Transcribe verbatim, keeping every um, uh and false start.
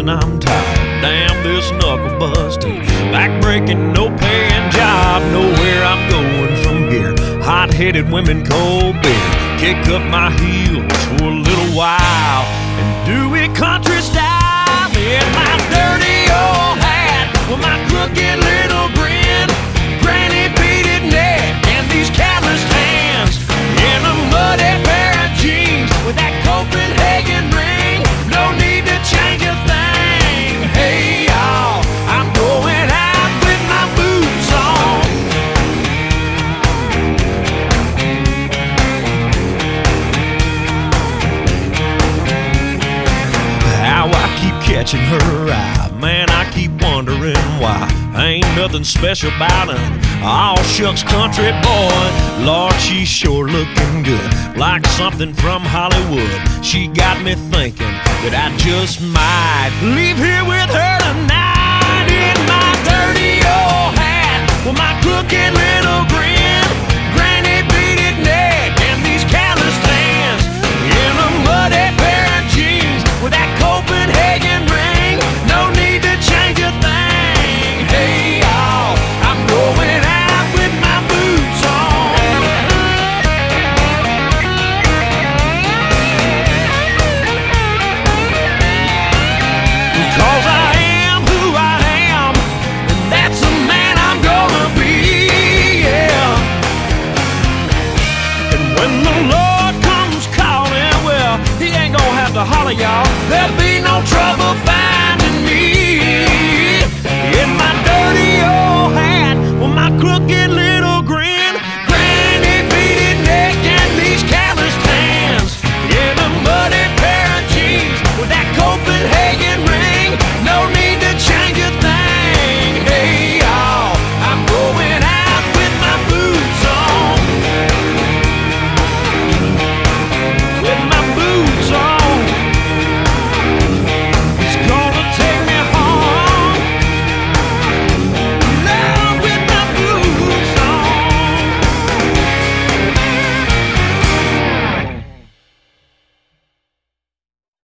and I'm tired. Damn this knuckle busting, back breaking, no paying job. Nowhere I'm going from here. Hot-headed women, cold beer. Kick up my heels for a little while and do it country style. In my dirty old hat with my crooked little grin, granny beaded neck and these calloused hands, in a muddy pair of jeans with that Copenhagen ring. No need to change a thing. Hey y'all, I'm going out with my boots on. How I keep catching her eye, man, I keep wondering why. Ain't nothing special about her, all shucks country boy. Lord, she's sure looking good, like something from Hollywood. She got me thinking that I just might leave here with her tonight. In my dirty old hat with my crooked little grin, granny beaded neck and these calloused hands, in a muddy pair of jeans with that Copenhagen ring. No need to change a thing. Hey y'all, I'm going out with my boots on. Cause I am who I am, and that's the man I'm gonna be, yeah. And when the Lord comes calling, well, he ain't gonna have to holler, y'all. There'll be no trouble.